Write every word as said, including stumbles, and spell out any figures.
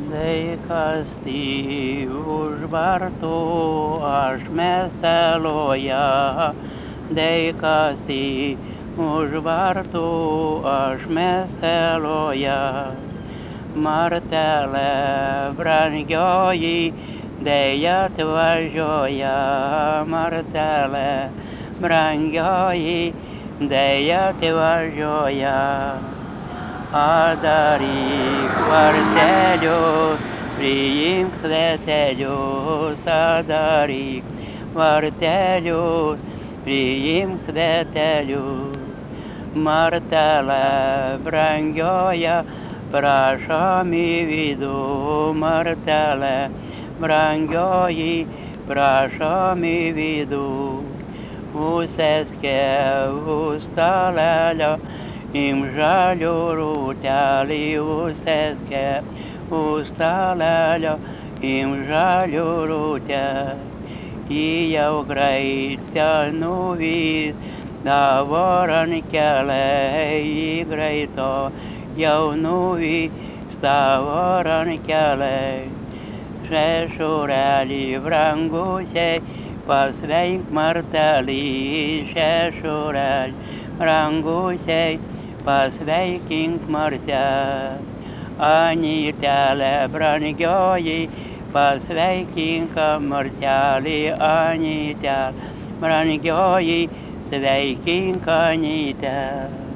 Neikasti už vartų aš meseloje, neikasti už vartų aš meseloje. Martelė brangioji, dėja atvažiuoja, martelė brangioji, dėja atvažiuoja. Adaryk vartelius, priimk svetelius, adaryk vartelius, priimk svetelius. Martelė brangioja, prašom į vidų, martelė brangioji, prašom į vidų. Užsėskė už stalelio, im žalių rūtelį užsėskė už stalelio, im žalių rūtelį. Jau greit nuvys tavo rankelę, į greito jau nuvys tavo rankelę. Šešurėlį brangusiai, pasveik martelį, šešurėlį brangusiai, pasveikink martelį. Anytelė brangioji, pasveikink martelį, anytelė brangioji, sveikink anytelę.